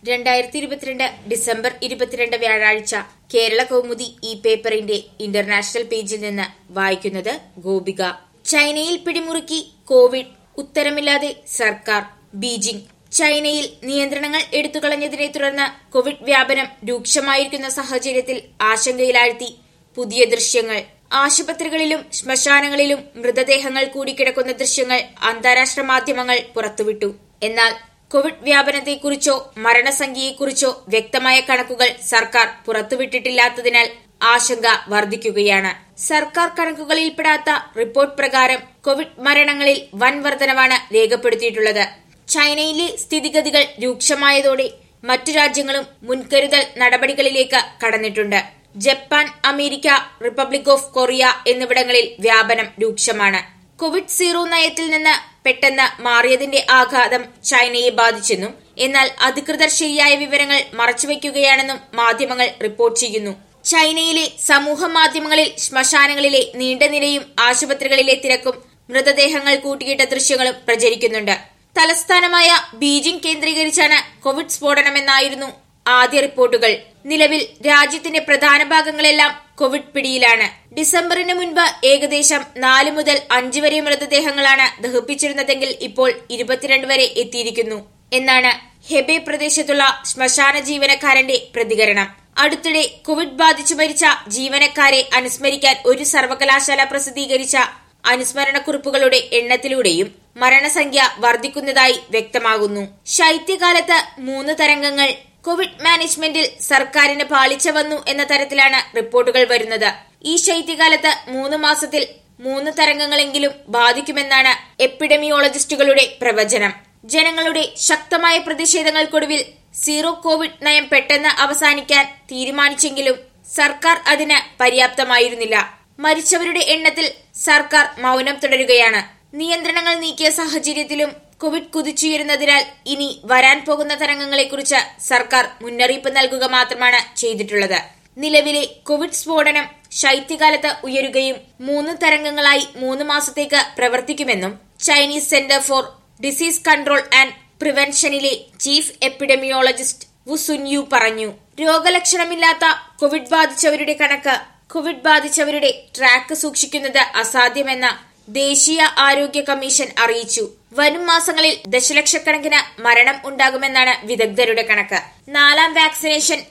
2022 December 22 വ്യാഴാഴ്ച കേരള കൗമുദി ഈ പേപ്പറിന്റെ ഇന്റർനാഷണൽ പേജിൽ നിന്ന് വായിക്കുന്നത് ഗോപിക. ചൈനയിൽ പിടിമുറുക്കി കോവിഡ്, ഉത്തരമില്ലാതെ സർക്കാർ. ബീജിംഗ്. ചൈനയിൽ നിയന്ത്രണങ്ങൾ എടുത്തുകളഞ്ഞതിനെ തുടർന്ന് കോവിഡ് വ്യാപനം രൂക്ഷമായിരിക്കുന്ന സാഹചര്യത്തിൽ ആശങ്കയിലാഴ്ത്തി പുതിയ ദൃശ്യങ്ങൾ. ആശുപത്രികളിലും ശ്മശാനങ്ങളിലും മൃതദേഹങ്ങൾ കൂടിക്കിടക്കുന്ന ദൃശ്യങ്ങൾ അന്താരാഷ്ട്ര മാധ്യമങ്ങൾ പുറത്തുവിട്ടു. എന്നാൽ കോവിഡ് വ്യാപനത്തെക്കുറിച്ചോ മരണസംഖ്യയെക്കുറിച്ചോ വ്യക്തമായ കണക്കുകൾ സർക്കാർ പുറത്തുവിട്ടിട്ടില്ലാത്തതിനാൽ ആശങ്ക വർദ്ധിക്കുകയാണ്. സർക്കാർ കണക്കുകളിൽപ്പെടാത്ത റിപ്പോർട്ട് പ്രകാരം കോവിഡ് മരണങ്ങളിൽ വൻ വർധനവാണ് രേഖപ്പെടുത്തിയിട്ടുള്ളത്. ചൈനയിലെ സ്ഥിതിഗതികൾ രൂക്ഷമായതോടെ മറ്റു രാജ്യങ്ങളും മുൻകരുതൽ നടപടികളിലേക്ക് കടന്നിട്ടുണ്ട്. Japan, America, republic of Korea എന്നിവിടങ്ങളിൽ വ്യാപനം രൂക്ഷമാണ്. കോവിഡ് സീറോ നയത്തിൽ നിന്ന് പെട്ടെന്ന് മാറിയതിന്റെ ആഘാതം ചൈനയെ ബാധിച്ചെന്നും എന്നാൽ അധികൃതർ ശരിയായ വിവരങ്ങൾ മറച്ചുവെക്കുകയാണെന്നും മാധ്യമങ്ങൾ റിപ്പോർട്ട് ചെയ്യുന്നു. ചൈനയിലെ സമൂഹ മാധ്യമങ്ങളിൽ ശ്മശാനങ്ങളിലെ നീണ്ട നിരയും ആശുപത്രികളിലെ തിരക്കും മൃതദേഹങ്ങൾ കൂട്ടിയിട്ട ദൃശ്യങ്ങളും പ്രചരിക്കുന്നുണ്ട്. തലസ്ഥാനമായ ബീജിംഗ് കേന്ദ്രീകരിച്ചാണ് കോവിഡ് സ്ഫോടനമെന്നായിരുന്നു ആദ്യ റിപ്പോർട്ടുകൾ. നിലവിൽ രാജ്യത്തിന്റെ പ്രധാന ഭാഗങ്ങളെല്ലാം കോവിഡ് പിടിയിലാണ്. ഡിസംബറിന് മുൻപ് ഏകദേശം 4 മുതൽ 5 വരെ മൃതദേഹങ്ങളാണ് ദഹിപ്പിച്ചിരുന്നതെങ്കിൽ ഇപ്പോൾ 22 വരെ എത്തിയിരിക്കുന്നു എന്നാണ് ഹെബെ പ്രദേശത്തുള്ള ശ്മശാന ജീവനക്കാരന്റെ പ്രതികരണം. അടുത്തിടെ കോവിഡ് ബാധിച്ചു മരിച്ച ജീവനക്കാരെ അനുസ്മരിക്കാൻ ഒരു സർവകലാശാല പ്രസിദ്ധീകരിച്ച അനുസ്മരണക്കുറിപ്പുകളുടെ എണ്ണത്തിലൂടെയും മരണസംഖ്യ വർദ്ധിക്കുന്നതായി വ്യക്തമാകുന്നു. ശൈത്യകാലത്ത് 3 തരംഗങ്ങൾ. കോവിഡ് മാനേജ്മെന്റിൽ സർക്കാരിന് പാളിച്ച വന്നു എന്ന തരത്തിലാണ് റിപ്പോർട്ടുകൾ വരുന്നത്. ഈ ശൈത്യകാലത്ത് 3 മാസത്തിൽ 3 തരംഗങ്ങളെങ്കിലും ബാധിക്കുമെന്നാണ് എപ്പിഡമിയോളജിസ്റ്റുകളുടെ പ്രവചനം. ജനങ്ങളുടെ ശക്തമായ പ്രതിഷേധങ്ങൾക്കൊടുവിൽ സീറോ കോവിഡ് നയം പെട്ടെന്ന് അവസാനിക്കാൻ തീരുമാനിച്ചെങ്കിലും സർക്കാർ അതിന് പര്യാപ്തമായിരുന്നില്ല. മരിച്ചവരുടെ എണ്ണത്തിൽ സർക്കാർ മൗനം തുടരുകയാണ്. നിയന്ത്രണങ്ങൾ നീക്കിയ സാഹചര്യത്തിലും കോവിഡ് കുതിച്ചുയരുന്നതിനാൽ ഇനി വരാൻ പോകുന്ന തരംഗങ്ങളെക്കുറിച്ച് സർക്കാർ മുന്നറിയിപ്പ് നൽകുക മാത്രമാണ് ചെയ്തിട്ടുള്ളത്. നിലവിലെ കോവിഡ് സ്ഫോടനം ശൈത്യകാലത്ത് ഉയരുകയും 3 തരംഗങ്ങളായി 3 മാസത്തേക്ക് പ്രവർത്തിക്കുമെന്നും Chinese centre for disease control and പ്രിവെൻഷനിലെ ചീഫ് എപ്പിഡമിയോളജിസ്റ്റ് വു സുൻയു പറഞ്ഞു. രോഗലക്ഷണമില്ലാത്ത കോവിഡ് ബാധിച്ചവരുടെ കണക്ക്, കോവിഡ് ബാധിച്ചവരുടെ ട്രാക്ക് സൂക്ഷിക്കുന്നത് അസാധ്യമെന്ന ദേശീയ ആരോഗ്യ കമ്മീഷൻ അറിയിച്ചു. വരും മാസങ്ങളിൽ ദശലക്ഷക്കണക്കിന് മരണം ഉണ്ടാകുമെന്നാണ് വിദഗ്ധരുടെ കണക്ക്. 4ാം വാക്സിനേഷൻ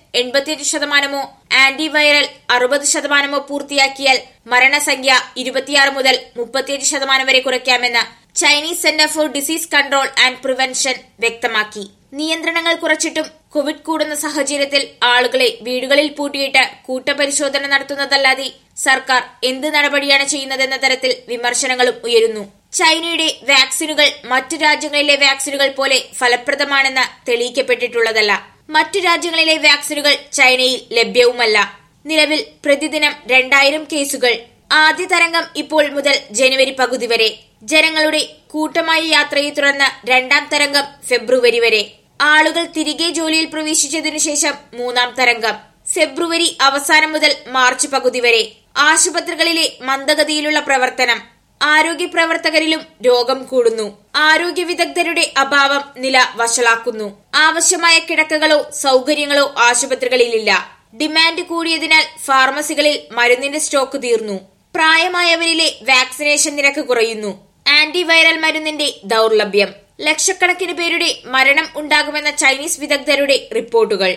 85% ആന്റിവൈറൽ 60% പൂർത്തിയാക്കിയാൽ മരണസംഖ്യ 26 മുതൽ 37% വരെ കുറയ്ക്കാമെന്ന് Chinese centre for disease control and prevention വ്യക്തമാക്കി. നിയന്ത്രണങ്ങൾ കുറച്ചിട്ടും കോവിഡ് കൂടുന്ന സാഹചര്യത്തിൽ ആളുകളെ വീടുകളിൽ പൂട്ടിയിട്ട് കൂട്ടപരിശോധന നടത്തുന്നതല്ലാതെ സർക്കാർ എന്ത് നടപടിയാണ് ചെയ്യുന്നതെന്ന തരത്തിൽ വിമർശനങ്ങളും ഉയരുന്നു. ചൈനയുടെ വാക്സിനുകൾ മറ്റു രാജ്യങ്ങളിലെ വാക്സിനുകൾ പോലെ ഫലപ്രദമാണെന്ന് തെളിയിക്കപ്പെട്ടിട്ടുള്ളതല്ല. മറ്റു രാജ്യങ്ങളിലെ വാക്സിനുകൾ ചൈനയിൽ ലഭ്യവുമല്ല. നിലവിൽ പ്രതിദിനം 2000 കേസുകൾ. ആദ്യ തരംഗം ഇപ്പോൾ മുതൽ ജനുവരി പകുതി വരെ. ജനങ്ങളുടെ കൂട്ടമായ യാത്രയെ തുടർന്ന് 2ാം തരംഗം ഫെബ്രുവരി വരെ. ആളുകൾ തിരികെ ജോലിയിൽ പ്രവേശിച്ചതിനു ശേഷം 3ാം തരംഗം ഫെബ്രുവരി അവസാനം മുതൽ മാർച്ച് പകുതി വരെ. ആശുപത്രികളിലെ മന്ദഗതിയിലുള്ള പ്രവർത്തനം. ആരോഗ്യ പ്രവർത്തകരിലും രോഗം കൂടുന്നു. ആരോഗ്യ വിദഗ്ധരുടെ അഭാവം നില വഷളാക്കുന്നു. ആവശ്യമായ കിടക്കകളോ സൗകര്യങ്ങളോ ആശുപത്രികളിലില്ല. ഡിമാൻഡ് കൂടിയതിനാൽ ഫാർമസികളിൽ മരുന്നിന്റെ സ്റ്റോക്ക് തീർന്നു. പ്രായമായവരിലെ വാക്സിനേഷൻ നിരക്ക് കുറയുന്നു. ആന്റിവൈറൽ മരുന്നിന്റെ ദൗർലഭ്യം. ലക്ഷക്കണക്കിന് പേരുടെ മരണം ഉണ്ടാകുമെന്ന ചൈനീസ് വിദഗ്ധരുടെ റിപ്പോർട്ടുകൾ.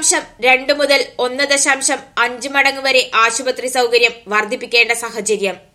1.2 മുതൽ 1.5 മടങ്ങ് വരെ ആശുപത്രി സൗകര്യം വർദ്ധിപ്പിക്കേണ്ട സാഹചര്യം.